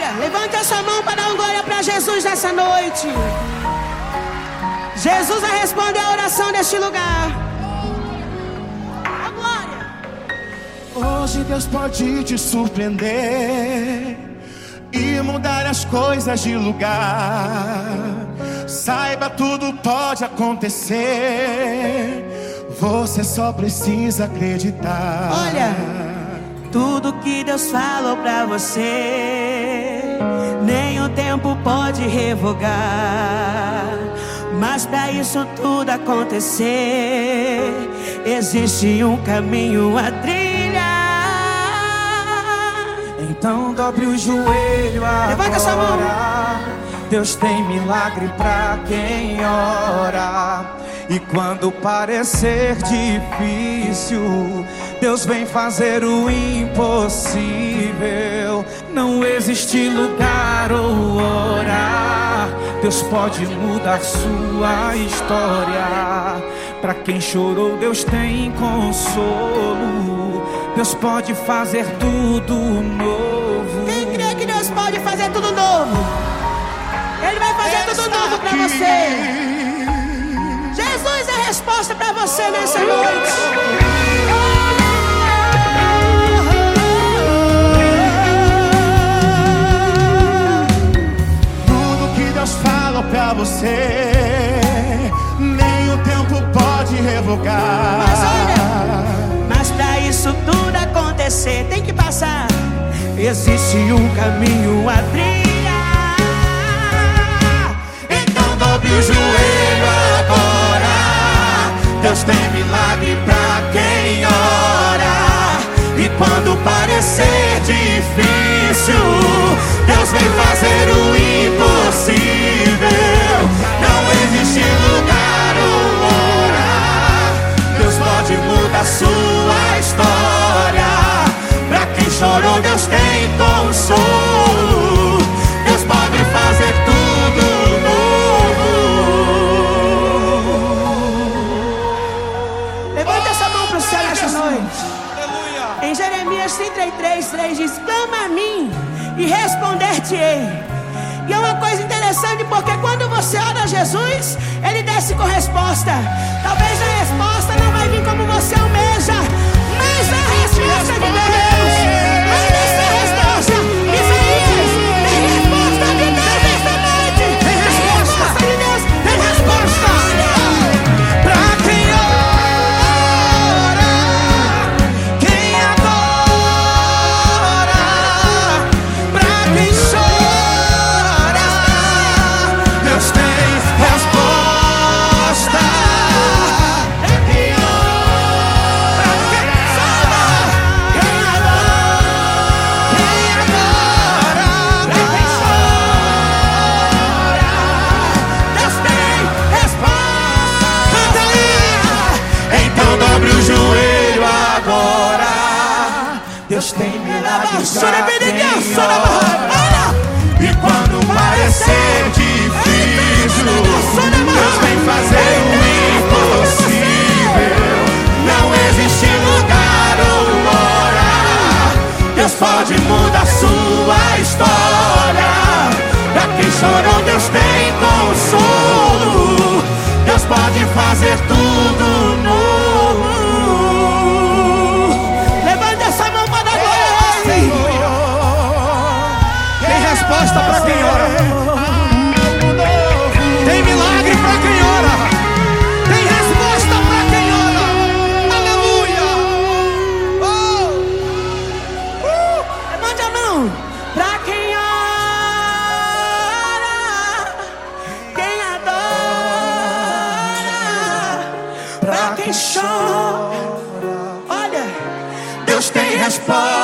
glória. Levante a sua mão para dar uma glória para Jesus nessa noite. Jesus vai responder a oração deste lugar. A glória. Hoje Deus pode te surpreender e mudar as coisas de lugar. Saiba, tudo pode acontecer. Você só precisa acreditar. Olha, tudo que Deus falou pra você, nem o tempo pode revogar. Mas pra isso tudo acontecer, existe um caminho a trilhar. Então dobre o joelho agora. Levanta essa mão. Deus tem milagre pra quem ora. E quando parecer difícil, Deus vem fazer o impossível. Não existe lugar ou hora, Deus pode mudar sua história. Pra quem chorou, Deus tem consolo. Deus pode fazer tudo novo. Quem crê que Deus pode fazer tudo novo? Ele vai fazer tudo novo pra você. Jesus é a resposta pra você nessa noite. Tudo que Deus fala pra você, nem o tempo pode revogar. Mas olha, mas pra isso tudo acontecer, tem que passar. Existe um caminho a trilhar. Então dobre o joelho agora. Deus tem milagre pra quem ora. E quando parecer difícil, Deus vem fazer o impossível. Não existe lugar ou hora, Deus pode mudar sua história. Pra quem chorou, Deus tem consolo. Deus pode fazer tudo novo. Levanta essa mão pro céu nessa noite. Aleluia. Em Jeremias 33:3 diz: clama a mim e responder-te-ei. E é uma coisa interessante, porque quando você ora a Jesus, Ele desce com resposta. Talvez a resposta não vai vir como você almeja, mas a resposta de Deus vai descer a resposta. Isaías, tem resposta de Deus nessa noite. Tem resposta de Deus, tem resposta. Pra quem ora, quem adora, pra quem chora, Deus tem resposta. Pra quem ora, quem salva, quem adora, pra quem chora, Deus tem resposta. Canta aí. Então dobre o joelho agora. Deus tem milagres pra quem ora. E quando parecer difícil, Deus vem fazer o impossível. Não existe lugar ou hora, Deus pode mudar sua história. Pra quem chorou, Deus tem consolo. Deus pode fazer tudo novo. Levanta essa mão para dar glória a Ele. Tem resposta pra quem ora. Tem milagre pra quem ora. Tem resposta pra quem ora. Aleluia. Levante a mão. Pra quem ora, quem adora, pra quem chora. Olha, Deus tem resposta.